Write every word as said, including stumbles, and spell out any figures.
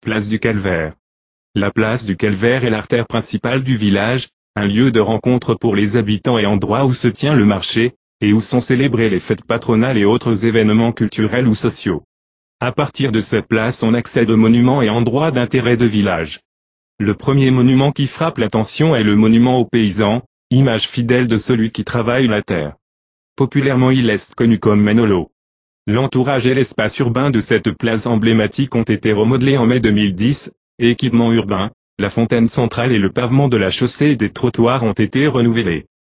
place du Calvaire. La place du Calvaire est l'artère principale du village, un lieu de rencontre pour les habitants et endroit où se tient le marché, et où sont célébrées les fêtes patronales et autres événements culturels ou sociaux. À partir de cette place on accède aux monuments et endroits d'intérêt de village. Le premier monument qui frappe l'attention est le monument aux paysans, image fidèle de celui qui travaille la terre. Populairement il est connu comme Manolo. L'entourage et l'espace urbain de cette place emblématique ont été remodelés en mai deux mille dix, et équipements urbains, la fontaine centrale et le pavement de la chaussée et des trottoirs ont été renouvelés.